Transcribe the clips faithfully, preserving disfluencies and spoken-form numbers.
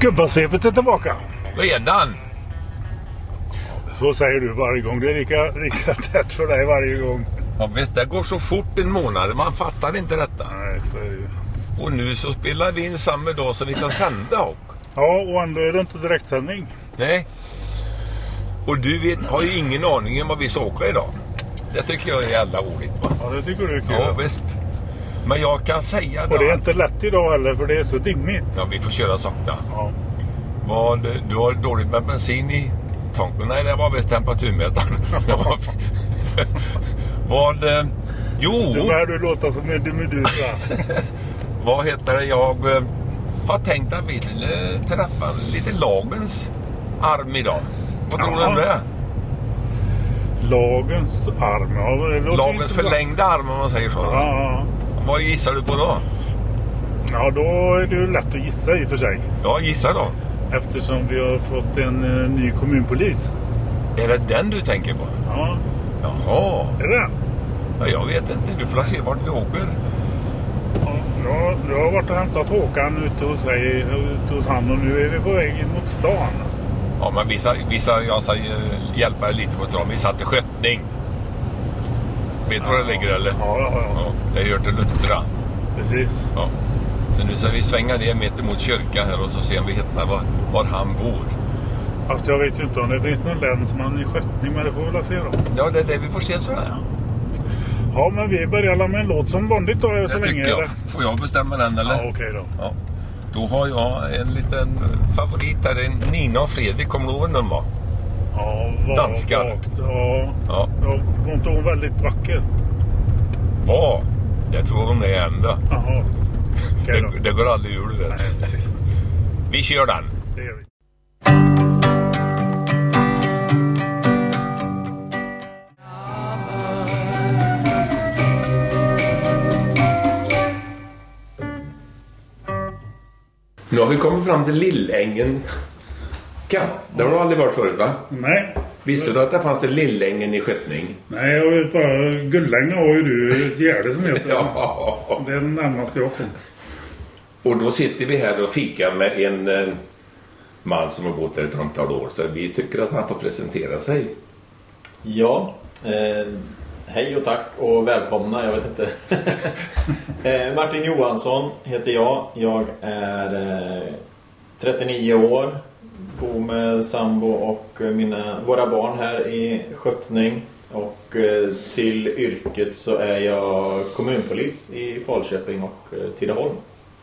Gubbasvepet är tillbaka. Redan? Så säger du varje gång. Det är lika, lika tätt för dig varje gång. Ja visst, det går så fort en månad. Man fattar inte detta. Nej, så är det ju. Och nu så spelar vi in samma dag som vi ska sända och. Ja, och ändå är det inte direktsändning. Nej. Och du vet, har ju ingen aning om vad vi ska åka idag. Det tycker jag är jävla roligt, va? Ja, det tycker du är kul. Ja, visst. Men jag kan säga då. Och det är inte lätt idag heller, för det är så dimmigt. Ja, vi får köra sakta. Ja. Vad, du har dåligt med bensin i tanken? Nej, det var visst temperaturmätaren. Vad... Jo! Du börjar du låta som en medusa. Vad heter det? Jag eh, har tänkt att vi skulle träffa lite lagens arm idag. Vad tror du om det? Lagens arm? Ja, det låter Lagens intressant. förlängda arm, om man säger så. Ja, ja. Vad gissar du på då? Ja, då är det ju lätt att gissa i och för sig. Ja, gissa då. Eftersom vi har fått en uh, ny kommunpolis. Är det den du tänker på? Ja. Jaha. Är det? Ja, jag vet inte. Du får se vart vi åker. Ja, jag, jag har varit och hämtat Håkan ute hos, sig, ute hos han och nu är vi på väg in mot stan. Ja, men vissa, vissa jag ska hjälpa dig lite på tråden. Vi satte sköttning. Vet du Ja. var det ligger eller? Ja, ja, ja. Ja, jag gör till Luttra. Precis. Ja. Så nu ska vi svänga ner mitt mot kyrka här och så ser om vi hittar var, var han bor. Fast jag vet ju inte om det finns någon länsman i sköttning, men det får vi väl se då. Ja, det är det vi får se så här. Ja, men vi börjar med en låt som vanligt då, så Det länge. tycker jag. Eller? Får jag bestämma den eller? Ja, okej okay då. Ja. Då har jag en liten favorit här. Nina och Fredrik, kommer du ihåg den var? Ja, var, Danskar. Vakt, ja. Ja. Ja, var inte hon väldigt vacker? Var? Jag tror hon är ända. Jaha. Okay, det, det går aldrig ur det. Nej, precis. Vi kör den. Det gör vi. Nu har vi kommit fram till Lillängen. Kan. Det har du aldrig varit förut, va? Nej. Visste du att det fanns en Lillängen i Sköttning? Nej, jag vet bara Gullänga har ju du ett gärde som heter. Ja. Det är den närmaste jag kom. Och då sitter vi här och fikar med en eh, man som har bott här ett antal år. Så vi tycker att han får presentera sig. Ja, eh, hej och tack och välkomna, jag vet inte. eh, Martin Johansson heter jag. Jag är eh, trettionio år. Bor med sambo och mina, våra barn här i Sköttning. Och eh, till yrket så är jag kommunpolis i Falköping och eh, Tidaholm.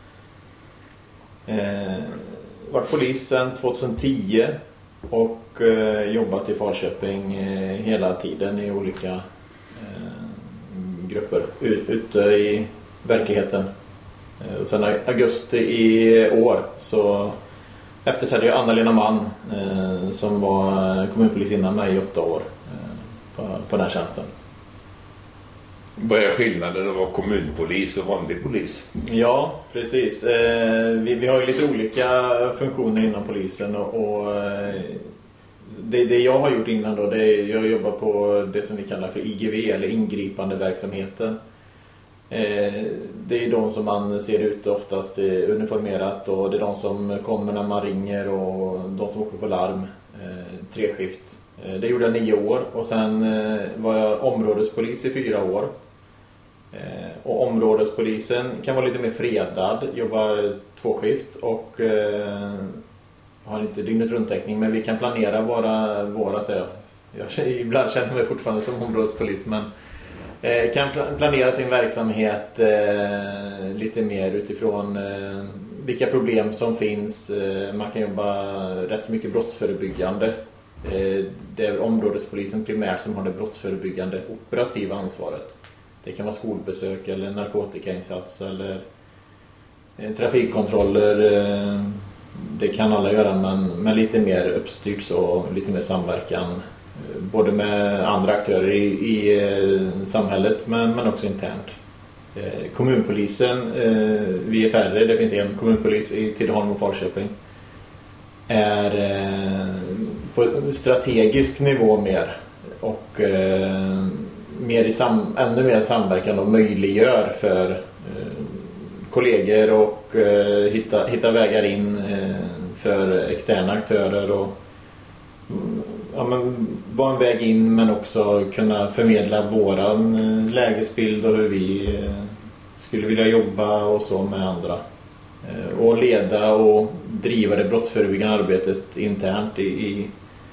Eh, varit polis sedan tjugohundratio och eh, jobbat i Falköping eh, hela tiden i olika eh, grupper ut, ute i verkligheten. Eh, och sen augusti i år så efterträdde jag Anna-Lena Mann eh, som var kommunpolis innan mig i åtta år eh, på, på den tjänsten. Vad är skillnaden att vara kommunpolis och vanlig polis? Ja, precis. Eh, vi, vi har ju lite olika funktioner inom polisen och, och eh, det, det jag har gjort innan då, det är jag jobbar på det som vi kallar för I G V eller ingripande verksamheten. Eh, det är de som man ser ut oftast uniformerat och det är de som kommer när man ringer och de som åker på larm, eh, treskift. Eh, det gjorde jag nio år och sen eh, var jag områdespolis i fyra år. Eh, och områdespolisen kan vara lite mer fredad, jobbar två skift och eh, har inte dygnet runttäckning, men vi kan planera våra, våra så jag, jag ibland känner mig fortfarande som områdespolis, men eh, kan planera sin verksamhet eh, lite mer utifrån eh, vilka problem som finns. Eh, man kan jobba rätt så mycket brottsförebyggande. Eh, det är områdespolisen primärt som har det brottsförebyggande operativa ansvaret. Det kan vara skolbesök eller narkotikainsats eller eh, trafikkontroller. Eh, det kan alla göra, men, men lite mer uppstyrt så lite mer samverkan. Eh, både med andra aktörer i, i eh, samhället men, men också internt. Eh, kommunpolisen, eh, vi är färre, det finns en kommunpolis i Tidaholm och Falköping. Är eh, på strategisk nivå mer och eh, mer i sam, ännu mer samverkan och möjliggör för eh, kollegor och eh, hitta, hitta vägar in eh, för externa aktörer och ja, men, vara en väg in men också kunna förmedla våran lägesbild och hur vi skulle vilja jobba och så med andra. Och leda och driva det brottsförebyggande arbetet internt i, i,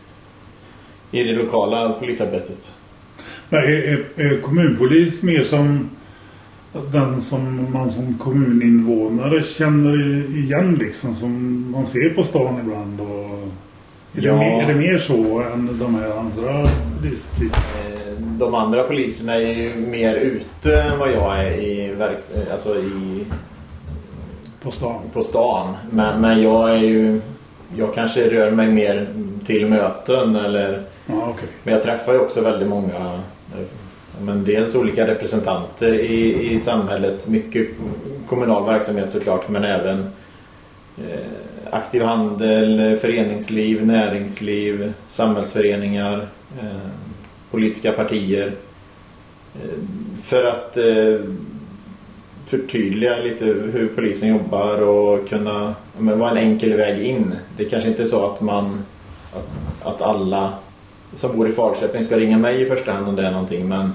i det lokala polisarbetet. Men är, är, är kommunpolis mer som den som man som kommuninvånare känner igen liksom, som man ser på stan ibland? Och är, ja. det mer, är det mer så än de här andra poliserna? De andra poliserna är ju mer ute än vad jag är i, verks- alltså i på stan. På stan. Men, men jag är ju jag kanske rör mig mer till möten eller ja, okay. Men jag träffar ju också väldigt många men dels olika representanter i, i samhället, mycket kommunal verksamhet såklart, men även eh, aktiv handel, föreningsliv, näringsliv, samhällsföreningar, eh, politiska partier eh, för att eh, förtydliga lite hur polisen jobbar och kunna men, vara en enkel väg in. Det kanske inte är så att man att, att alla som bor i Falköping ska ringa mig i första hand om det är någonting, men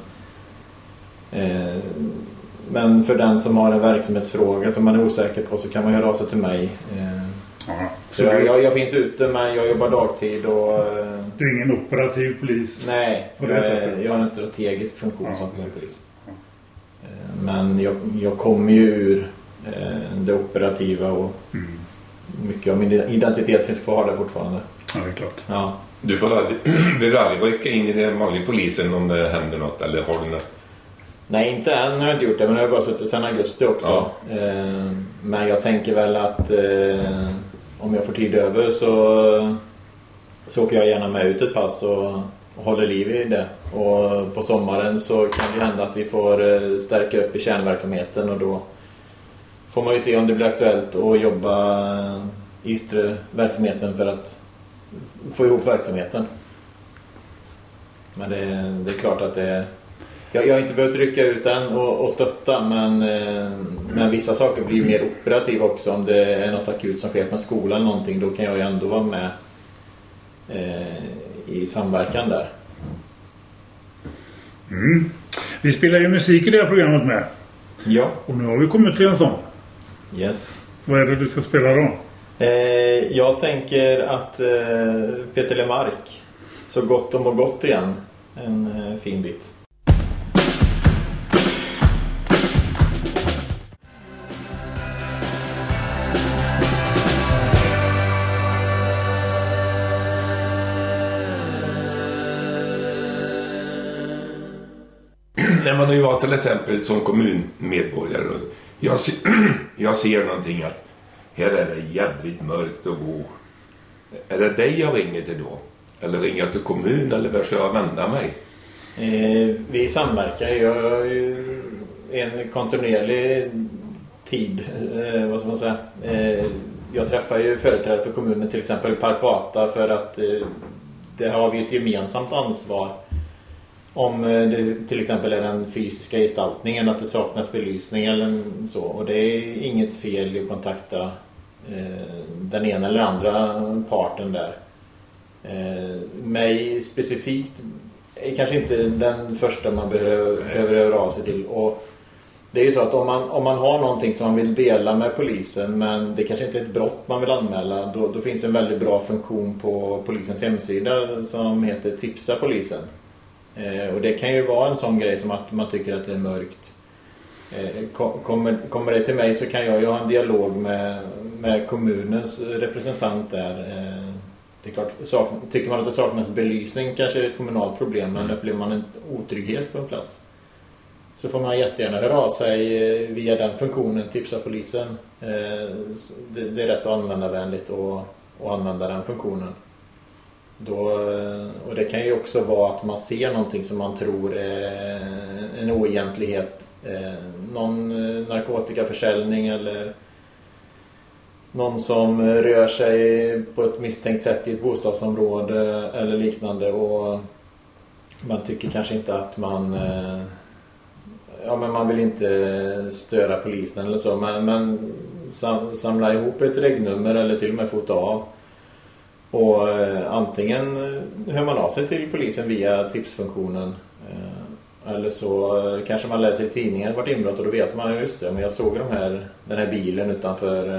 eh, men för den som har en verksamhetsfråga som man är osäker på så kan man höra av sig till mig. Eh, ja, så så jag, jag, jag finns ute men jag jobbar dagtid och eh, du är ingen operativ polis? Nej, på det jag, sättet. jag har en strategisk funktion ja, som precis. polis. Ja. Eh, men jag, jag kommer ju ur eh, det operativa och mm. mycket av min identitet finns kvar där fortfarande. Ja, det är klart. Ja. Du får aldrig, du aldrig rycka in i den vanliga polisen om det händer något, eller har du något? Nej, inte än har jag inte gjort det, men jag har bara suttit sedan augusti också. Ja. Eh, men jag tänker väl att eh, om jag får tid över så, så åker jag gärna med ut ett pass och, och håller liv i det. Och på sommaren så kan det hända att vi får eh, stärka upp i kärnverksamheten och då får man ju se om det blir aktuellt att jobba i yttre verksamheten för att få ihop verksamheten. Men det, det är klart att det jag, jag har inte behövt rycka ut än och, och stötta, men, eh, men vissa saker blir ju mer operativa också. Om det är något akut som sker med skolan eller någonting, då kan jag ju ändå vara med eh, i samverkan där. Mm. Vi spelar ju musik i det här programmet med. Ja. Och nu har vi kommit till en sån. Yes. Vad är det du ska spela då? Eh, jag tänker att eh, Peter Lemark, Så gott om och gott igen. En eh, fin bit. När man nu var till exempel som kommunmedborgare, jag ser, jag ser någonting att här är det jävligt mörkt att gå. Är det dig jag ringer till då? Eller ringer jag till kommun, eller var ska jag vända mig? Eh, vi samverkar. Jag har ju en kontinuerlig tid, eh, vad ska man säga. Eh, jag träffar ju företrädare för kommunen, till exempel Parkata, för att eh, det har vi ett gemensamt ansvar. Om det till exempel är den fysiska gestaltningen, att det saknas belysning eller så. Och det är inget fel att kontakta eh, den ena eller andra parten där. Eh, mig specifikt är kanske inte den första man behöver, behöver höra av sig till. Och det är ju så att om man, om man har någonting som man vill dela med polisen, men det kanske inte är ett brott man vill anmäla, då, då finns en väldigt bra funktion på polisens hemsida som heter Tipsa polisen. Eh, och det kan ju vara en sån grej som att man tycker att det är mörkt. Eh, kommer, kommer det till mig så kan jag ju ha en dialog med, med kommunens representant där. Eh, det är klart, sak, tycker man att det saknas belysning kanske är det ett kommunalt problem, men upplever man en otrygghet på en plats, så får man jättegärna höra av sig eh, via den funktionen, Tipsa polisen. Eh, det, det är rätt så användarvänligt att, att använda den funktionen. Då, och det kan ju också vara att man ser någonting som man tror är en oegentlighet. Eh, någon narkotikaförsäljning eller någon som rör sig på ett misstänkt sätt i ett bostadsområde eller liknande, och man tycker kanske inte att man eh, ja, men man vill inte störa polisen eller så, men, men sam, samla ihop ett regnummer eller till och med fota av. Och eh, antingen hör man av sig till polisen via tipsfunktionen. Eh, eller så eh, kanske man läser i tidningen vart inbrott och då vet man just det. Men jag såg de här, den här bilen utanför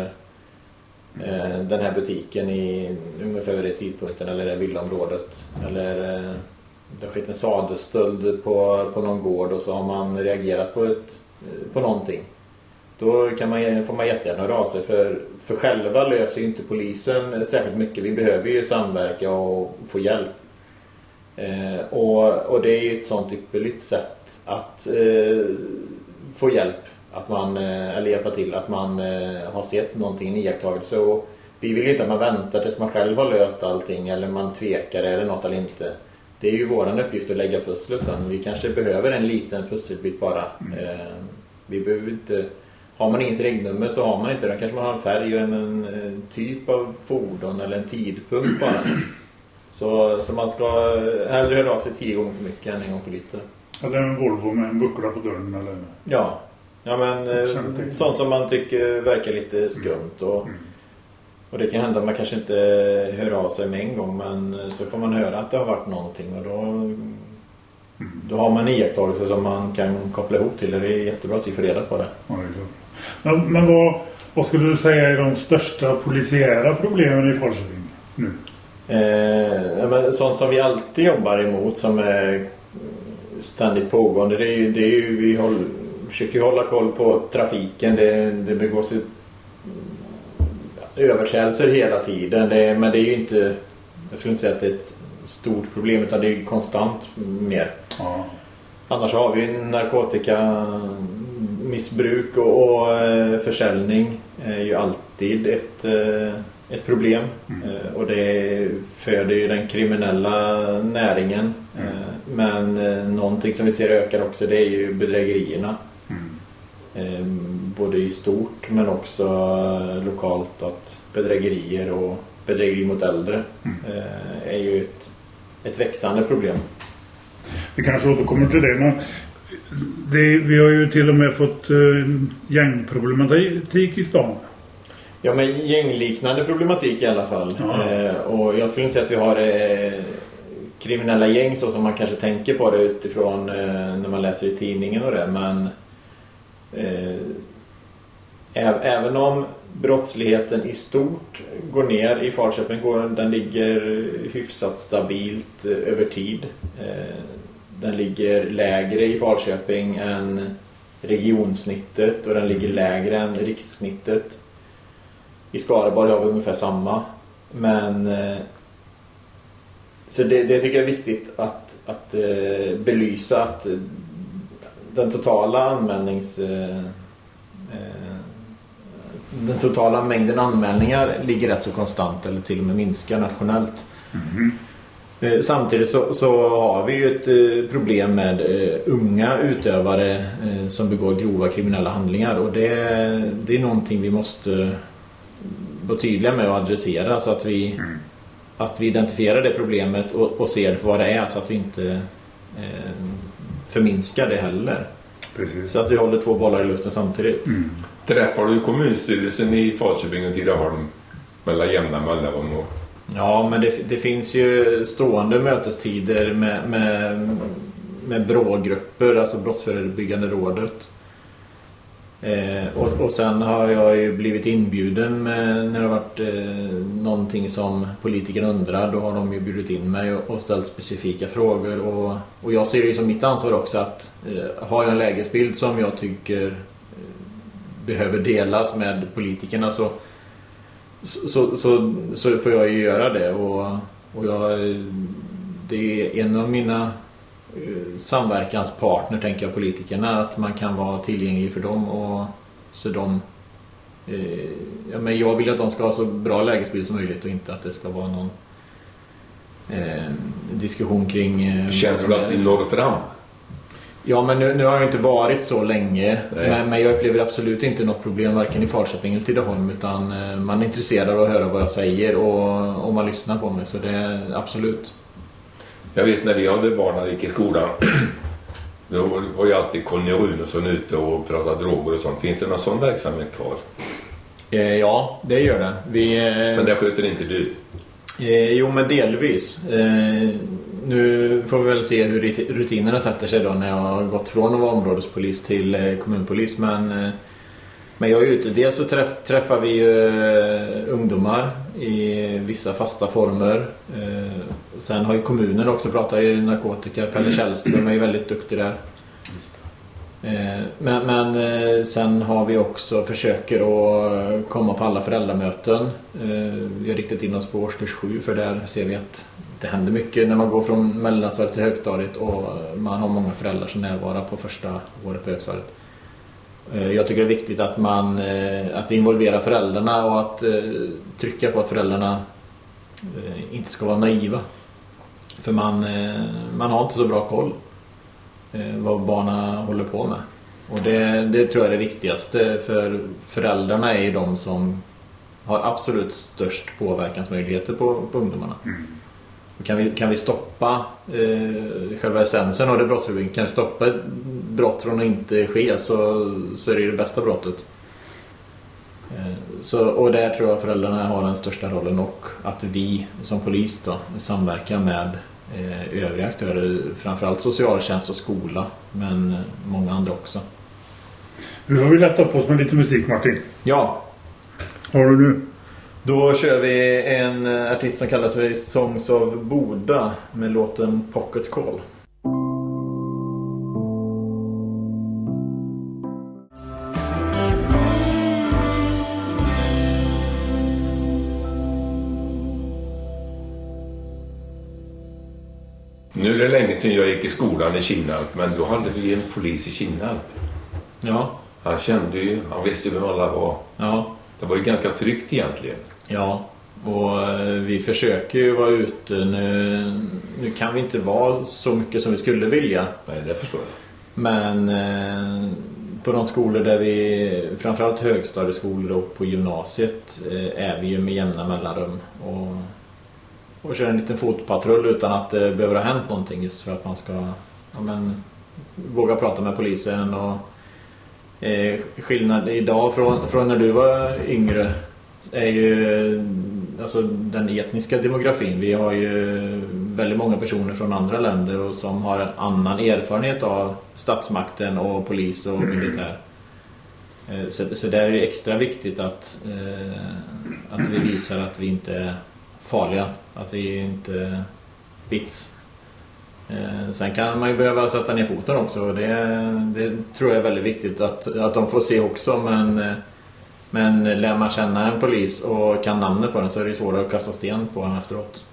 eh, den här butiken i ungefär vid den tidpunkten eller det villaområdet. Eller eh, det har skett en sadelstöld på, på någon gård och så har man reagerat på, ett, på någonting. Då kan man, får man jättegärna höra av sig för, för själva löser ju inte polisen särskilt mycket. Vi behöver ju samverka och få hjälp. Eh, och, och det är ju ett sånt ypperligt sätt att eh, få hjälp. Att man, eh, eller hjälpa till att man eh, har sett någonting, en iakttagelse. Och vi vill ju inte att man väntar tills man själv har löst allting eller man tvekar eller något eller inte. Det är ju våran uppgift att lägga pusslet sen. Vi kanske behöver en liten pusselbit bara. Mm. Eh, vi behöver inte... Har man inget regnummer så har man inte det. Kanske man har en färg och en, en typ av fordon eller en tidpunkt bara. Så, så man ska hellre höra av sig tio gånger för mycket än en gång för lite. Eller en Volvo med en buckla på dörren eller... Ja, ja men sånt som man tycker verkar lite skumt. Och, mm. och det kan hända att man kanske inte hör av sig med en gång. Men så får man höra att det har varit någonting och då... Mm. Då har man iakttagelser som man kan koppla ihop till. Det är jättebra att vi får reda på det. Ja, det är klart. Men, men vad, vad skulle du säga är de största polisiära problemen i Falköping nu? Eh, men sånt som vi alltid jobbar emot som är ständigt pågående. Det är ju, det är ju vi håll, försöker hålla koll på trafiken. Det, det begås ju överträdelser hela tiden. Det, men det är ju inte, jag skulle inte säga att det är ett stort problem utan det är konstant mer. Ja. Annars har vi narkotikamissbruk och, och försäljning är ju alltid ett, ett problem. Mm. Och det föder ju den kriminella näringen. Mm. Men någonting som vi ser ökar också det är ju bedrägerierna. Mm. Både i stort men också lokalt att bedrägerier och bedrägeri mot äldre mm. är ju ett, ett växande problem. Vi kanske återkommer till det, men det, vi har ju till och med fått uh, gängproblematik i stan. Ja, men gängliknande problematik i alla fall. Ja. Eh, och jag skulle inte säga att vi har eh, kriminella gäng så som man kanske tänker på det utifrån eh, när man läser i tidningen och det, men eh, ä- även om brottsligheten i stort går ner i Falköping, går, den ligger hyfsat stabilt eh, över tid. Eh, den ligger lägre i Falköping än regionsnittet och den ligger lägre än rikssnittet. I Skaraborg har vi ungefär samma. Men eh, så det, det tycker jag är viktigt att, att eh, belysa att den totala anmälnings eh, den totala mängden anmälningar ligger rätt så konstant eller till och med minskar nationellt. Mm. Eh, samtidigt så, så har vi ju ett eh, problem med eh, unga utövare eh, som begår grova kriminella handlingar och det, det är någonting vi måste vara tydliga med att adressera så att vi, mm. att vi identifierar det problemet och, och ser vad det är så att vi inte eh, förminskar det heller. Precis. Så att vi håller två bollar i luften samtidigt. Mm. Träffar du kommunstyrelsen i Falköping och Tidaholm mellan jämna mellanrum? Och... Ja, men det, det finns ju stående mötestider med, med, med brågrupper, alltså brottsförebyggande rådet. Eh, och, och sen har jag ju blivit inbjuden med, när det har varit eh, någonting som politikerna undrar, då har de ju bjudit in mig och, och ställt specifika frågor och, och jag ser det ju som mitt ansvar också att eh, har jag en lägesbild som jag tycker eh, behöver delas med politikerna så, så, så, så får jag ju göra det och, och jag, det är en av mina samverkanspartner tänker jag politikerna att man kan vara tillgänglig för dem och så de eh, ja, men jag vill att de ska ha så bra lägesbild som möjligt och inte att det ska vara någon eh, diskussion kring eh, känns det att det når fram? Ja, men nu, nu har jag inte varit så länge men, men jag upplever absolut inte något problem varken i Falköping eller Tidaholm utan eh, man är intresserad av att höra vad jag säger och, och man lyssnar på mig så det är absolut. Jag vet när vi hade barn när vi gick i skolan då var ju alltid Conny Runesson ute och pratade droger och sånt. Finns det någon sån verksamhet kvar? Eh, ja, det gör det. Vi, eh, Men det sköter inte du? Eh, jo, men delvis. Eh, nu får vi väl se hur rutinerna sätter sig då när jag har gått från att vara områdespolis till eh, kommunpolis. Men, eh, men jag är ute. Dels så träff, träffar vi ju eh, ungdomar i vissa fasta former. Eh, sen har ju kommunen också pratat i narkotika. Pelle Källström är ju väldigt duktig där. Men, men sen har vi också försöker att komma på alla föräldramöten. Vi har riktat in oss på årskurs sju, för där ser vi att det händer mycket när man går från mellanstadiet till högstadiet och man har många föräldrar som närvarar på första året på högstadiet. Jag tycker det är viktigt att man att vi involverar föräldrarna och att trycka på att föräldrarna inte ska vara naiva. För man, man har inte så bra koll vad barnen håller på med. Och det, det tror jag är det viktigaste, för föräldrarna är ju de som har absolut störst påverkansmöjligheter på, på ungdomarna. Mm. Kan vi, kan vi stoppa eh, själva essensen av det brottsförebyggande, kan vi stoppa ett brott från att inte ske, så, så är det det bästa brottet. Eh, så, och där tror jag föräldrarna har den största rollen, och att vi som polis då samverkar med eh, övriga aktörer, framförallt socialtjänst och skola, men många andra också. Nu har vi lättat på oss med lite musik, Martin. Ja. Har du nu? Då kör vi en artist som kallas för Songs of Boda med låten Pocket Call. Nu är det länge sedan jag gick i skolan i Kinnarp, men då hade vi en polis i Kinnarp. Ja. Han kände ju, han visste ju vem alla var. Ja. Det var ju ganska tryggt egentligen. Ja, och vi försöker ju vara ute. Nu, nu kan vi inte vara så mycket som vi skulle vilja. Nej, det förstår jag. Men eh, på de skolor där vi, framförallt högstadieskolor och på gymnasiet, eh, är vi ju med jämna mellanrum. Och, och kör en liten fotpatrull utan att det behöver ha hänt någonting, just för att man ska ja, men, våga prata med polisen. Och Eh, skillnad idag från, från när du var yngre är ju alltså den etniska demografin. Vi har ju väldigt många personer från andra länder och som har en annan erfarenhet av statsmakten och polis och militär. Eh, så, så där är det extra viktigt att, eh, att vi visar att vi inte är farliga, att vi inte bits. Sen kan man ju behöva sätta ner foten också, och det, det tror jag är väldigt viktigt att, att de får se också, men, men lär man känna en polis och kan namnet på den, så är det svårare att kasta sten på den efteråt.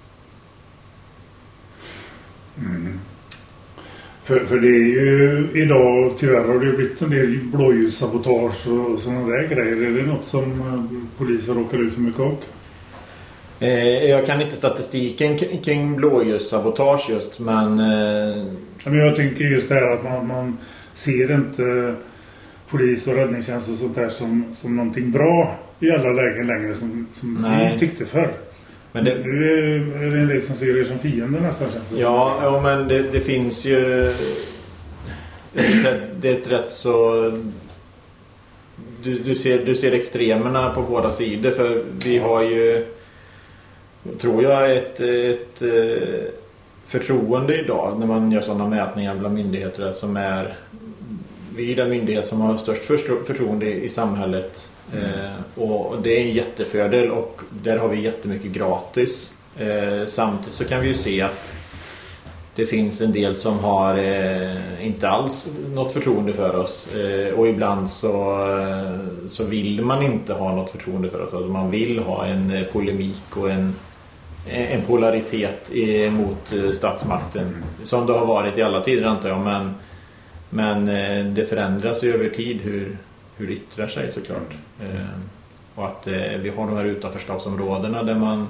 Mm. För, för det är ju idag, tyvärr har det blivit en del blåljussabotage och sådana där grejer. Är det något som poliser råkar ut för mycket av? Jag kan inte statistiken kring blåljussabotage just, men... men jag tänker just det här att man, man ser inte polis och räddningstjänst och sånt där som, som någonting bra i alla lägen längre, som, som vi tyckte förr. Men det, nu är det en del som ser det som fiender nästan. Ja, ja, men det, det finns ju... Det är ett rätt så... Du, du, ser, du ser extremerna på båda sidor, för vi har ju... tror jag ett, ett förtroende idag när man gör sådana mätningar bland myndigheter, som är vi är den myndighet som har störst förtroende i samhället. Mm. eh, och det är en jättefördel, och där har vi jättemycket gratis. Eh, samtidigt så kan vi ju se att det finns en del som har eh, inte alls något förtroende för oss, eh, och ibland så, eh, så vill man inte ha något förtroende för oss. Alltså man vill ha en eh, polemik och en en polaritet mot statsmakten, som det har varit i alla tider antar jag, men, men det förändras ju över tid hur, hur det yttrar sig såklart. Eh, och att eh, vi har de här utanförskapsområdena där man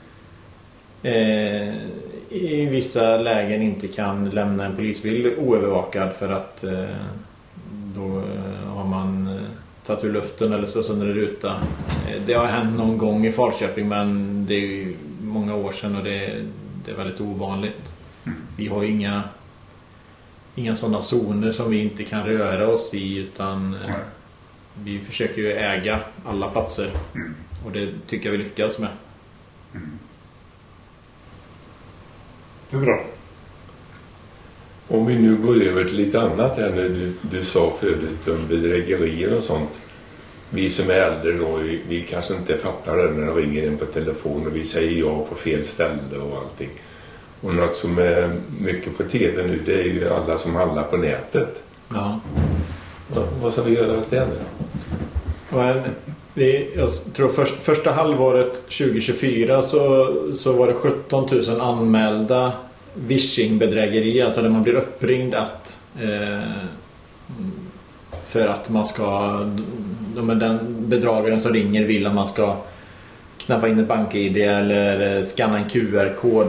eh, i vissa lägen inte kan lämna en polisbil oövervakad, för att eh, då har man tagit ur luften eller så sönder en ruta. Det har hänt någon gång i Falköping, men det är ju många år sedan, och det, det är väldigt ovanligt. Vi har ju inga inga sådana zoner som vi inte kan röra oss i, utan vi försöker ju äga alla platser. Mm. Och det tycker jag vi lyckas med. Mm. Det är bra. Om vi nu går över till lite annat här nu, du, du sa förut om bedrägerier och sånt. Vi som är äldre då, vi, vi kanske inte fattar det när de ringer in på telefon och vi säger ja på fel ställe och allting. Och något som är mycket på tv nu, det är ju alla som handlar på nätet. Ja. Ja, vad ska vi göra åt det nu? Men vi, jag tror först, första halvåret tjugo tjugofyra så, så var det sjutton tusen anmälda phishing-bedrägerier, alltså där man blir uppringd att eh, för att man ska, de är den bedragaren som ringer vill att man ska knappa in ett bank-I D eller scanna en Q R-kod.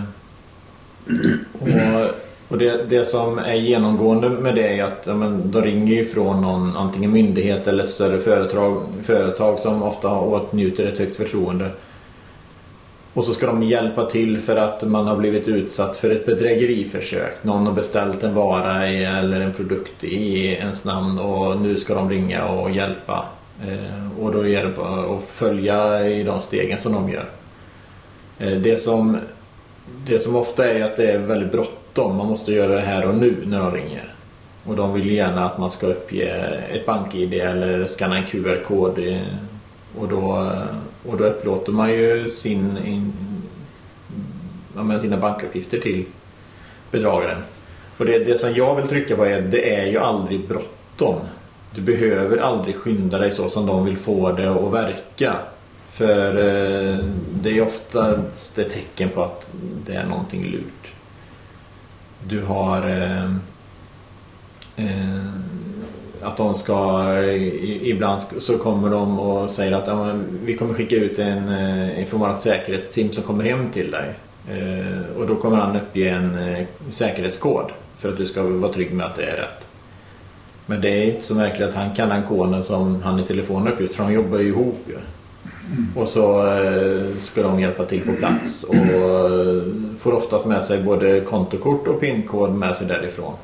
Och, och det, det som är genomgående med det är att ja, men, de ringer ju från någon antingen myndighet eller ett större företag, företag som ofta åtnjuter ett högt förtroende. Och så ska de hjälpa till för att man har blivit utsatt för ett bedrägeriförsök. Någon har beställt en vara i, eller en produkt i ens namn och nu ska de ringa och hjälpa. Eh, och då är det bara att följa i de stegen som de gör. Eh, det, som, det som ofta är att det är väldigt bråttom. Man måste göra det här och nu när de ringer. Och de vill gärna att man ska uppge ett bank-I D eller scanna en Q R-kod. I, och då... Och då upplåter man ju sin, in, ja, sina bankuppgifter till bedragaren. Och det, det som jag vill trycka på är att det är ju aldrig bråttom. Du behöver aldrig skynda dig så som de vill få det att verka. För eh, det är oftast ett tecken på att det är någonting lurt. Du har... Eh, eh, att de ska ibland så kommer de och säger att ja, men vi kommer skicka ut en, en från vårt säkerhetsteam som kommer hem till dig eh, och då kommer han uppge en eh, säkerhetskod för att du ska vara trygg med att det är rätt. Men det är inte så märkligt att han kan den koden som han i telefonen uppgifter, för de jobbar ju ihop ju. Och så eh, ska de hjälpa till på plats och eh, får oftast med sig både kontokort och pinkod med sig därifrån.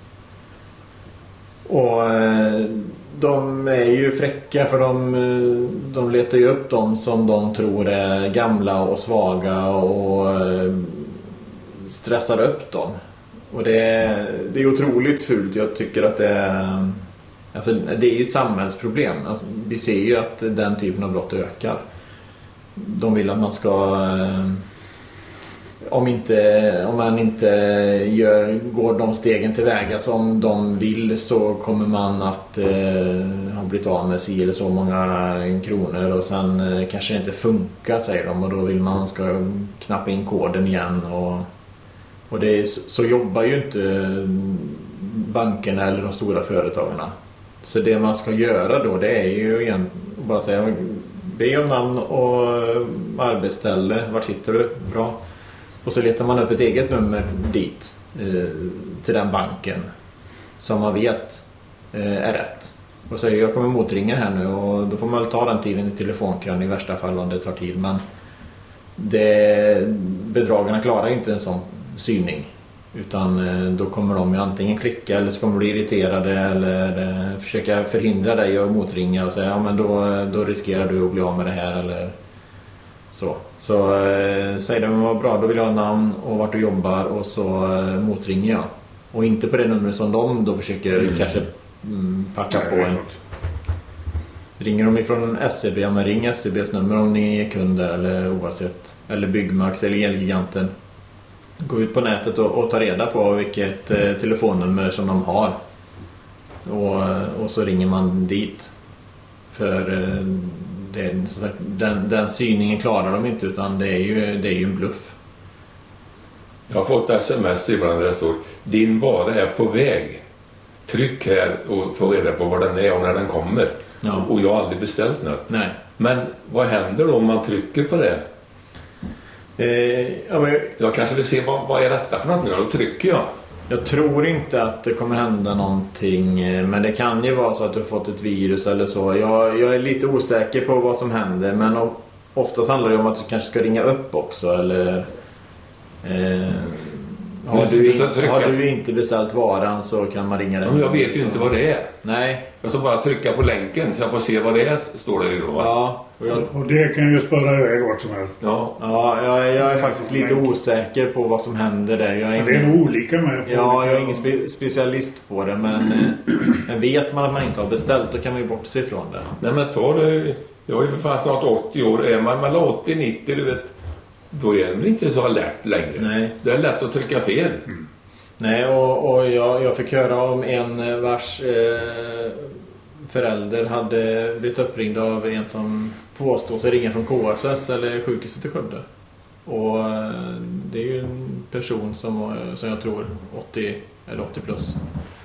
Och de är ju fräcka för de, de letar ju upp dem som de tror är gamla och svaga och stressar upp dem. Och det är, det är otroligt fult. Jag tycker att det är, alltså det är ju ett samhällsproblem. Alltså, vi ser ju att den typen av brott ökar. De vill att man ska... Om, inte, om man inte gör, går de stegen tillväga som de vill så kommer man att eh, ha blivit av med sig eller så många kronor och sen eh, kanske det inte funkar, säger de, och då vill man ska knappa in koden igen och, och det är, så jobbar ju inte bankerna eller de stora företagen. Så det man ska göra då, det är ju igen, bara säga be om namn och arbetsställe, var sitter du, bra. Och så letar man upp ett eget nummer dit eh, till den banken som man vet eh, är rätt. Och säger jag kommer motringa här nu och då får man väl ta den tiden i telefonkön i värsta fall om det tar tid. Men det, bedragarna klarar ju inte en sån syning. Utan eh, då kommer de ju antingen klicka eller så kommer de bli irriterade eller eh, försöka förhindra dig att motringa och säga ja men då, då riskerar du att bli av med det här eller... Så, så eh, säg det, men vad bra, då vill jag ha namn och vart du jobbar och så eh, motringer jag. Och inte på det numret som de då försöker mm. kanske mm, packa på en. Ringer de ifrån S C B, men ring S C B:s nummer om ni är kunder eller oavsett. Eller Byggmax eller Elgiganten. Gå ut på nätet och, och ta reda på vilket eh, telefonnummer som de har. Och, och så ringer man dit. För... Eh, Det, så sagt, den, den syningen klarar de inte utan det är ju, det är ju en bluff. Jag har fått sms ibland där det står din vara är på väg. Tryck här och få reda på var den är och när den kommer. Ja. Och jag har aldrig beställt något. Nej. Men vad händer då om man trycker på det? Eh, ja, men... Jag kanske vill se vad, vad är detta för något nu? Då trycker jag. Jag tror inte att det kommer hända någonting, men det kan ju vara så att du har fått ett virus eller så. Jag, jag är lite osäker på vad som händer, men oftast handlar det om att du kanske ska ringa upp också eller eh, Har du, in, har du inte beställt varan så kan man ringa den. Men jag vet ju inte vad det är. Nej. Jag ska bara trycka på länken så jag får se vad det är, står det ju då. Ja. Och, jag... och det kan ju spara iväg vart som helst. Ja, ja jag, jag är faktiskt lite osäker på vad som händer där. Jag är ingen... Det är nog olika med. Ja, jag är ingen spe- specialist på det. Men, men vet man att man inte har beställt, då kan man ju bort sig ifrån det. Nej, men ta det. Jag är för fan snart åttio år. Är man mellan åttio nittio, du vet, då är det inte så lätt längre. Nej. Det är lätt att trycka fel. Mm. Nej, och, och jag, jag fick höra om en vars eh, förälder hade blivit uppringd av en som påstår sig ringa från K S S eller sjukhuset i Skövde. Och eh, det är ju en person som, som jag tror åttio eller åttio plus.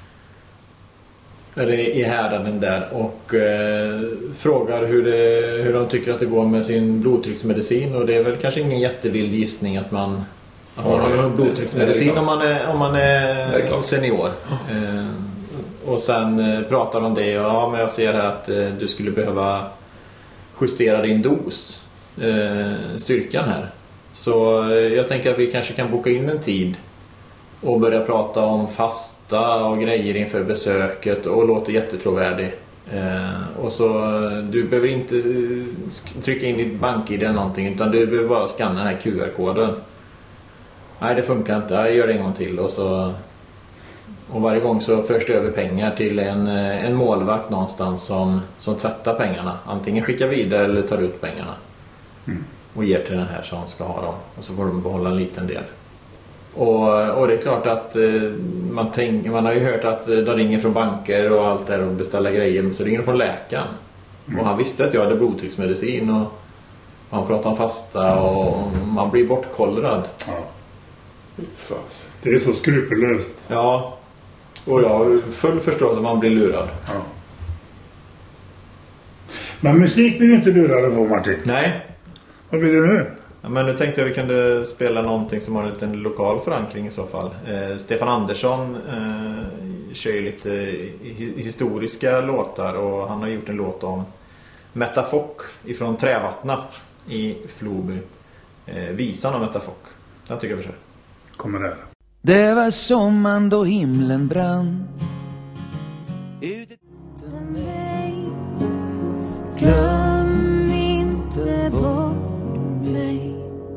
Eller i häraden där och eh, frågar hur, det, hur de tycker att det går med sin blodtrycksmedicin. Och det är väl kanske ingen jättevild gissning att man, att man har en blodtrycksmedicin om man är, om man är senior. Eh, och sen eh, pratar de det och ja, men jag ser här att eh, du skulle behöva justera din dos, eh, styrkan här. Så eh, jag tänker att vi kanske kan boka in en tid och börja prata om fasta och grejer inför besöket och låter jättetrovärdig. Eh, och så du behöver inte trycka in ditt bank-I D eller någonting, utan du behöver bara scanna den här Q R-koden. Nej, det funkar inte. Jag gör det en gång till. Och, så, och varje gång så förs det över pengar till en, en målvakt någonstans som, som tvättar pengarna. Antingen skickar vidare eller tar ut pengarna. Mm. Och ger till den här som ska ha dem. Och så får de behålla en liten del. Och, och det är klart att eh, man, tänk, man har ju hört att de ringer från banker och allt där och beställer grejer. Så ringer de från läkaren. Mm. Och han visste att jag hade blodtrycksmedicin. Och han pratade om fasta och man blir bortkollrad. Ja. Det är så skrupellöst. Ja. Och jag har full förståelse att man blir lurad. Ja. Men musik blir ju inte lurad på, Martin. Nej. Vad blir det nu? Ja, men nu tänkte jag att vi kunde spela någonting som har en liten lokal förankring i så fall. Eh, Stefan Andersson eh, kör ju lite hi- historiska låtar och han har gjort en låt om Metafock ifrån Trävattna i Floby. Eh, visan om Metafock. Den tycker jag vi kör. Kommer där. Det var sommaren då himlen brann. Ute mig. Glöm inte bort mig.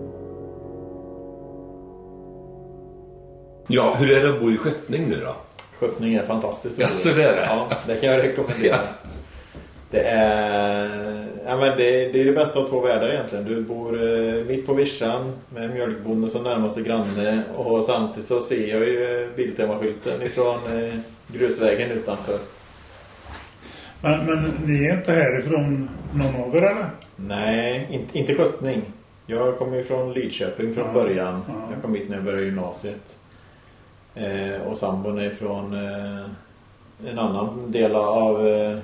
Ja, hur är det att bo i Sköttning nu då? Sköttning är fantastiskt. Ja, så det är det. Ja, det kan jag rekommendera. Det är, ja, men det, det är det bästa av två världar egentligen. Du bor eh, mitt på Vischan med mjölkbonden som närmaste granne. Och samtidigt så ser jag ju Biltema-skylten ifrån eh, grusvägen utanför. Men, men ni är inte härifrån någon av er, eller? Nej, inte, inte Sköttning. Jag kommer ju från Lidköping från ja, början. Ja. Jag kom hit när jag började gymnasiet. Eh, och sambon är från eh, en annan del av eh,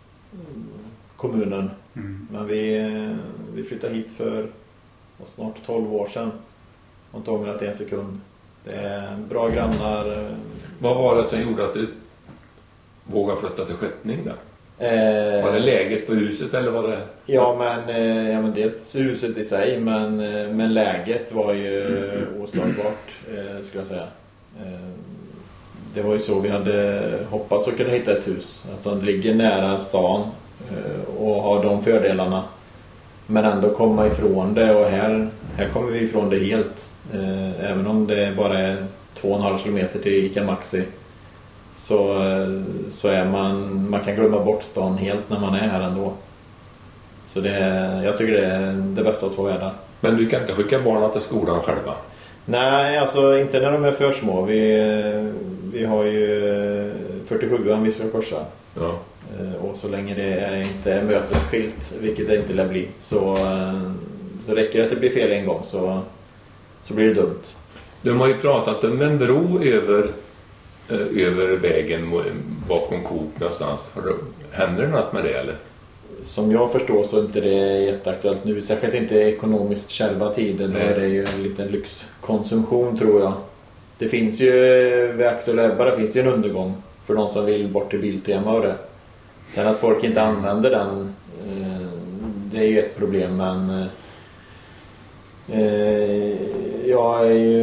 kommunen. Mm. Men vi, eh, vi flyttade hit för snart tolv år sedan. Och inte ångrat en sekund. Det är bra grannar. Eh, Vad var det som gjorde att du vågade flytta till Sköttning då? Eh, Var det läget på huset eller var det... Ja, men, eh, ja, men dels huset i sig, men, eh, men läget var ju oslagbart, eh, skulle jag säga. Eh, det var ju så vi hade hoppats att kunna hitta ett hus. Alltså det ligger nära stan eh, och har de fördelarna. Men ändå komma ifrån det, och här, här kommer vi ifrån det helt. Eh, även om det bara är två och en halv kilometer till Ica Maxi. Så, så är man, man kan glömma bort stan helt när man är här ändå. Så det, jag tycker det är det bästa av två världar. Men du kan inte skicka barnen till skolan själva? Nej, alltså inte när de är för små. Vi, vi har ju fyrtiosjuan vi ska korsa. Ja. Och så länge det är inte är mötesskilt, vilket det inte lär bli, så, så räcker det att det blir fel en gång, så, så blir det dumt. De har ju pratat om en bro över... över vägen bakom Kok någonstans. Har du, händer det något med det eller? Som jag förstår så är inte det jätteaktuellt nu. Särskilt inte ekonomiskt kärva tider. Då är det ju en liten lyxkonsumtion, tror jag. Det finns ju vid Axel Ebba finns det ju en undergång för de som vill bort till Biltema och det. Sen att folk inte använder den, det är ju ett problem, men jag är ju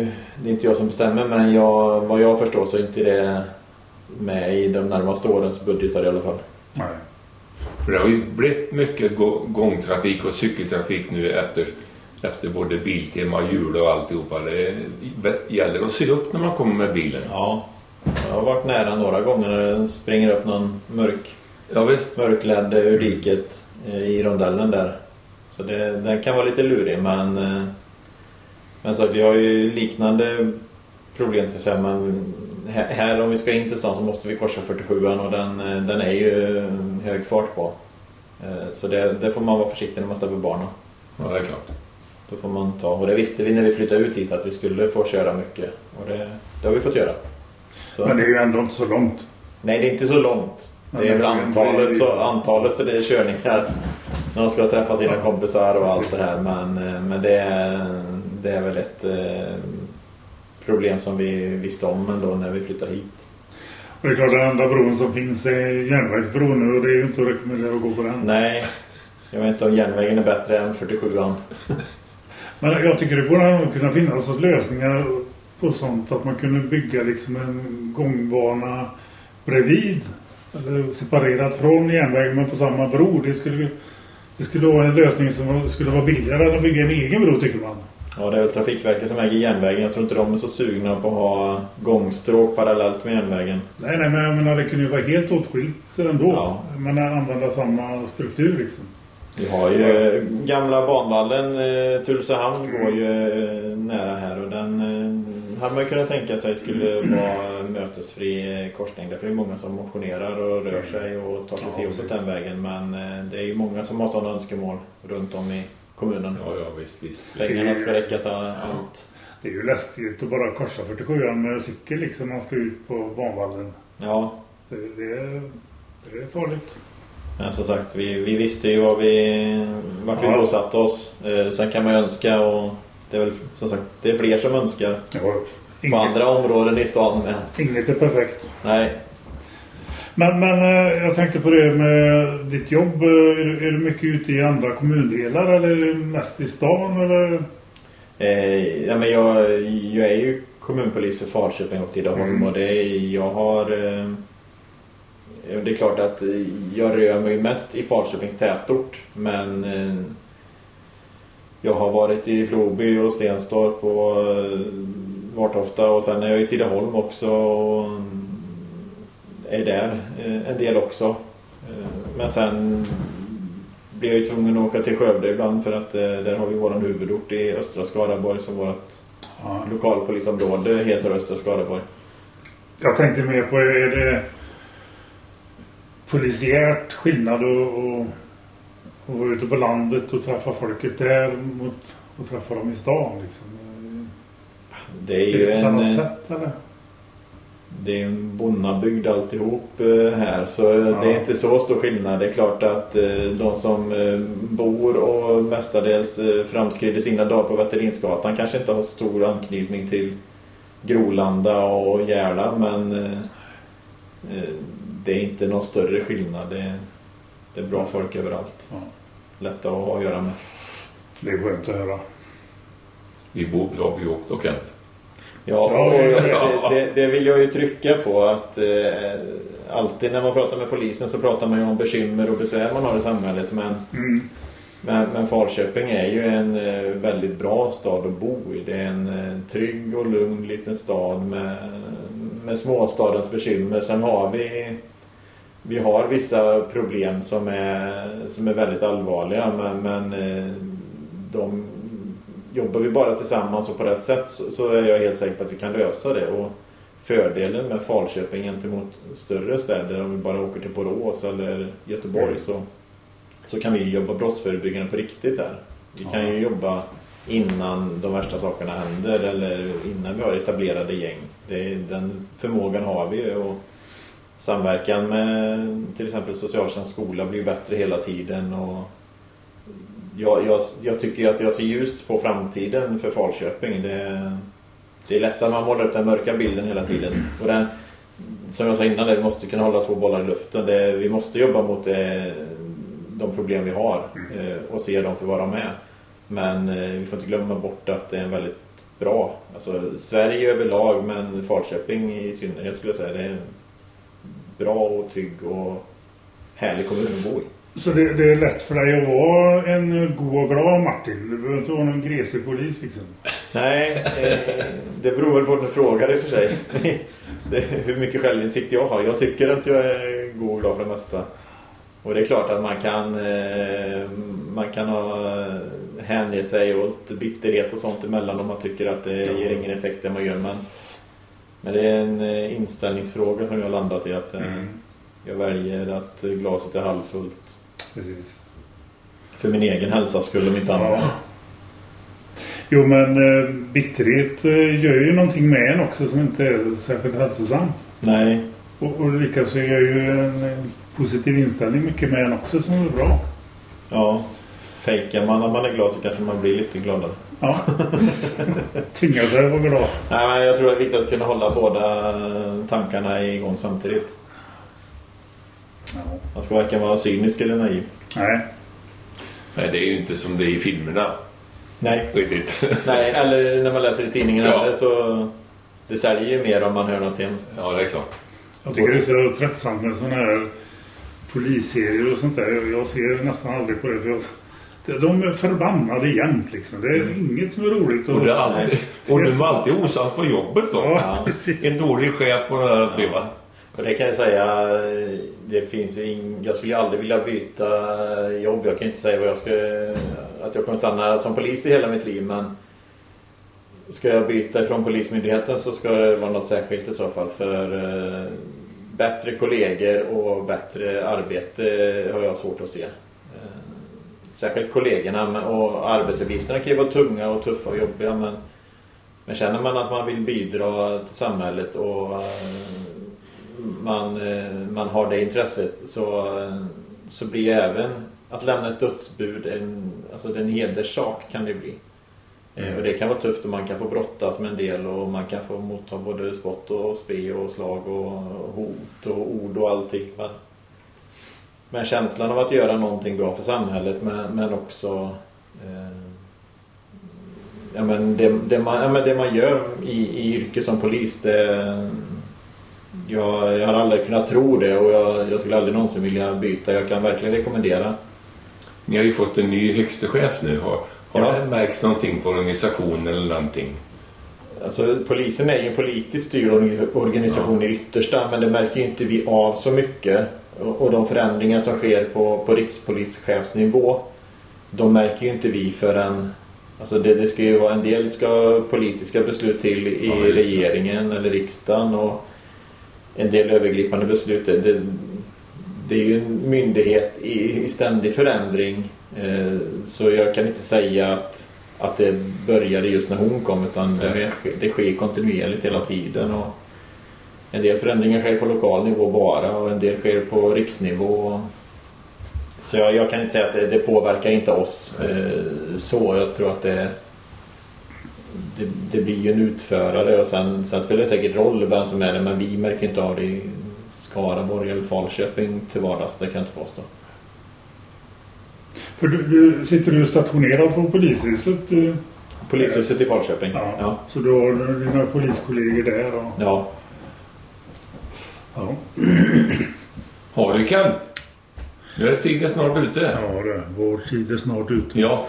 det är inte jag som bestämmer, men jag, vad jag förstår så är inte det med i de närmaste årens budgetar i alla fall. Nej. För det har ju blivit mycket gångtrafik och cykeltrafik nu efter, efter både Biltema, jul och alltihopa. Det gäller att se upp när man kommer med bilen. Ja, jag har varit nära några gånger när det springer upp någon mörk, ja, visst. mörklädd ur diket i rondellen där. Så det, den kan vara lite lurig, men, men så att vi har ju liknande problem till sig. Men här, här om vi ska in till stan så måste vi korsa fyrtiosjuan och den, den är ju hög fart på. Så det, det får man vara försiktig när man släpper barnen. Ja, det är klart. Då får man ta, och det visste vi när vi flyttade ut hit att vi skulle få köra mycket. Och det, det har vi fått göra. Så. Men det är ju ändå inte så långt. Nej, det är inte så långt. Det är väl antalet, så, antalet så det är körningar när de ska träffa sina kompisar och allt det här. Men, men det, är, det är väl ett eh, problem som vi visste om ändå när vi flyttade hit. Och det är klart, den enda bron som finns är järnvägsbron nu och det är ju inte att rekommendera att gå på den. Nej, jag vet inte om järnvägen är bättre än fyrtiosjuan. Men jag tycker det borde nog kunna finnas lösningar på sånt att man kunde bygga liksom en gångbana bredvid eller separerat från järnvägen men på samma bro. Det skulle, det skulle vara en lösning som skulle vara billigare än att bygga en egen bro, tycker man. Ja, det är väl Trafikverket som äger järnvägen. Jag tror inte de är så sugna på att ha gångstråk parallellt med järnvägen. Nej, nej, men jag menar, det kunde ju vara helt åtskilt ändå. Ja. Men använda samma struktur liksom. Vi har ju gamla banvallen, eh, Tulsahamn går ju eh, nära här och den eh, hade man ju kunnat tänka sig skulle vara mötesfri korsning. Därför är det många som motionerar och rör sig och tar sig till jobbet den vägen. Men eh, det är ju många som har sådana önskemål runt om i kommunen. Ja, ja, visst, visst. Pengarna ska räcka till allt. Det är ju läskigt att bara korsa fyrtiosjuan med cykel liksom. Man ska ut på banvallen. Ja. Det, det, är, det är farligt. Men som sagt, vi, vi visste ju vad vi, vart vi Ja. bosatte oss. Eh, sen kan man ju önska, och det är väl som sagt, det är fler som önskar Ja, på inget, andra områden i stan. Men, inget är perfekt. nej. Men, men eh, jag tänkte på det med ditt jobb. Är, du- är du mycket ute i andra kommundelar eller är du mest i stan? Eller? Eh, ja, men jag, jag är ju kommunpolis för Falköping och Tidaholm. Mm. Och det är, jag har... Eh, det är klart att jag rör mig mest i Falköpings tätort. Men eh, jag har varit i Floby och Stenstorp och eh, Vartofta. Och sen är jag i Tidaholm också och är där eh, en del också. Eh, men sen blir jag ju tvungen att åka till Skövde ibland för att eh, där har vi våran huvudort i Östra Skaraborg som vårt Ja. lokalpolisområde heter Östra Skaraborg. Jag tänkte mer på, är det polisiärt skillnad att och, och vara ute på landet och träffa folket där mot att träffa dem i stan liksom? Det är ju På ett annat en, sätt, eller? det är en bonnabygd alltihop eh, här, så det är inte så stor skillnad. Det är klart att eh, de som eh, bor och mestadels eh, framskrider sina dagar på Vetterinsgatan kanske inte har stor anknytning till Grolanda och Järla, men eh, eh, det är inte någon större skillnad. Det är, det är bra folk överallt. Ja. Lätt att ha att göra med. Det är skönt att höra. Vi bor bra vi åkt och Kent. Ja, Ja, och ja, det, det, det vill jag ju trycka på att eh, alltid när man pratar med polisen så pratar man ju om bekymmer och besvär man har i samhället, men, Mm. men, men Falköping är ju en eh, väldigt bra stad att bo i. Det är en eh, trygg och lugn liten stad med, med småstadens bekymmer. Sen har vi vi har vissa problem som är, som är väldigt allvarliga, men, men eh, de jobbar vi bara tillsammans och på rätt sätt så, så är jag helt säker på att vi kan lösa det. Och fördelen med Falköping gentemot större städer, om vi bara åker till Borås eller Göteborg, Mm. så, så kan vi jobba brottsförebyggande på riktigt här. Vi kan ju jobba innan de värsta sakerna händer eller innan vi har etablerade gäng. Det, den förmågan har vi, och samverkan med till exempel socialtjänst skola blir bättre hela tiden. Och jag, jag, jag tycker att jag ser ljust på framtiden för Falköping. Det, det är lätt att man målar upp den mörka bilden hela tiden. Och den, som jag sa innan, det, vi måste kunna hålla två bollar i luften. Det, vi måste jobba mot det, de problem vi har eh, och se dem för vara med. Men eh, vi får inte glömma bort att det är en väldigt bra. Alltså Sverige överlag, men Falköping i synnerhet skulle jag säga. Det är en bra och trygg och härlig kommun att bo i. Så det, det är lätt för dig att vara en god och glad Martin? Du behöver inte vara någon gresig polis liksom. Nej, eh, det beror väl på den frågan i och för sig. Det, hur mycket självinsikt jag har. Jag tycker att jag är god och glad för det mesta. Och det är klart att man kan eh, man kan ha hänge sig åt bitterhet och sånt emellan om man tycker att det ger ingen effekt det man gör. Men, men det är en inställningsfråga som jag har landat i att eh, mm. jag väljer att glaset är halvfullt. Precis. För min egen hälsa skulle de inte annat. Ja. Jo, men eh, bitterhet eh, gör ju någonting med en också som inte är särskilt hälsosamt. Nej. Och, och likaså gör ju en eh, positiv inställning mycket med en också som är bra. Ja. Fejkar man att man är glad så kanske man blir lite gladare. Ja. Tvingar sig att vara glad. Nej, men jag tror det är viktigt att kunna hålla båda tankarna igång samtidigt. Ja. Man ska varken vara cynisk eller naiv. Nej. Nej, det är ju inte som det är i filmerna. Nej. Riktigt. Nej, eller när man läser i tidningen ja. eller så det säljer ju mer om man hör något hemskt. Ja, det är klart. Jag tycker det är så tröttsamt med sådana här polisserier och sånt där. Jag ser nästan aldrig på det för jag, de är förbannade jämt liksom. Det är mm. inget som är roligt. Och, och, det är alltid, och du var alltid osant på jobbet då. Ja, ja. En dålig chef på den här typen. Ja. Och det kan jag säga, det finns ju ing, jag skulle aldrig vilja byta jobb. Jag kan inte säga vad jag ska, att jag kommer stanna som polis i hela mitt liv, men ska jag byta ifrån polismyndigheten så ska det vara något särskilt i så fall. För eh, bättre kollegor och bättre arbete har jag svårt att se. Eh, särskilt kollegorna och arbetsuppgifterna kan ju vara tunga och tuffa och jobbiga, men, men känner man att man vill bidra till samhället och eh, man, man har det intresset så, så blir även att lämna ett dödsbud en, alltså en hederssak kan det bli. Mm. Och det kan vara tufft och man kan få brottas med en del och man kan få motta både spott och spe och slag och hot och ord och allting. Men, men känslan av att göra någonting bra för samhället men, men också eh, ja, men det, det, man, ja, men det man gör i, i yrke som polis det Jag, jag har aldrig kunnat tro det och jag, jag skulle aldrig någonsin vilja byta. Jag kan verkligen rekommendera. Ni har ju fått en ny högste chef nu. Har, har ja. det märks någonting på organisationen eller någonting? Alltså polisen är ju en politiskt styrd organisation ja. i yttersta, men det märker ju inte vi av så mycket. Och, och de förändringar som sker på, på rikspolischefsnivå, de märker ju inte vi förrän... Alltså det, det ska ju vara en del ska politiska beslut till i ja, regeringen eller riksdagen och en del övergripande beslut. Det, det är ju en myndighet i, i ständig förändring. Eh, så jag kan inte säga att, att det började just när hon kom, utan det, det sker kontinuerligt hela tiden. Och en del förändringar sker på lokal nivå bara och en del sker på riksnivå. Så jag, jag kan inte säga att det, det påverkar inte oss eh, så. Jag tror att det Det, det blir ju en utförare och sen, sen spelar det säkert roll vem som är det, men vi märker inte av det i Skaraborg eller Falköping till vardags, det kan jag inte påstå. För du, du sitter du stationerad på polishuset? Polishuset i Falköping, ja. ja. Så du har dina poliskollegor där? Och... Ja. Ja. Har du Kent? Nu är tiden snart ute. Ja, det, vår tid är snart ute. Ja.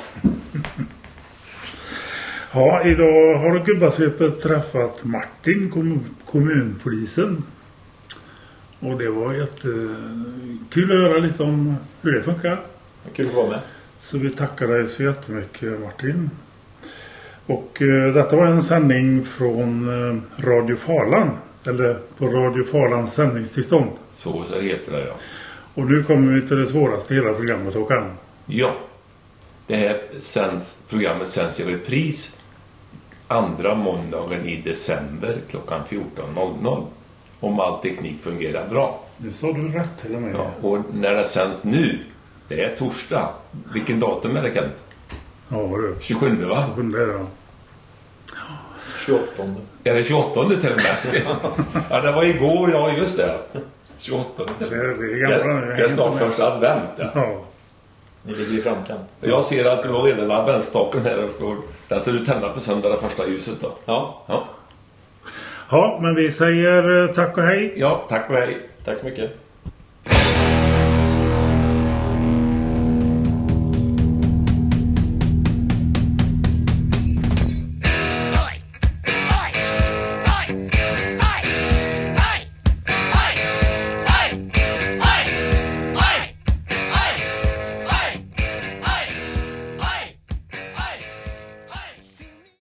Ja, idag har Gubbasvepet träffat Martin, kom, kommunpolisen. Och det var jättekul att höra lite om hur det funkar. Kul att vara med. Så vi tackar dig så jättemycket, Martin. Och eh, detta var en sändning från eh, Radio Falan. Eller på Radio Falans sändningstillstånd. Så, så heter det, ja. Och nu kommer vi till det svåraste i hela programmet, Håkan. Ja. Det här sänds, programmet sänds i repris andra måndagen i december klockan fjorton noll noll. Om all teknik fungerar bra. Det sa du rätt till och med. Ja, och när det sänds nu, det är torsdag. Vilken datum är det, Kent? Ja, du. tjugosjunde, va? tjugosjunde, ja. tjugoåttonde. Är det tjugoåttonde till och med? Ja, det var igår, ja, just det. tjugoåttonde till och med. Det är, det är, gamla, det, det är snart första advent, ja. Ja. Ni ligger i framkant. Jag ser att du har redan adventsstaken här. Den ska du tända på söndag det första ljuset då. Ja. Ja. Ja, men vi säger tack och hej. Ja, tack och hej. Tack så mycket.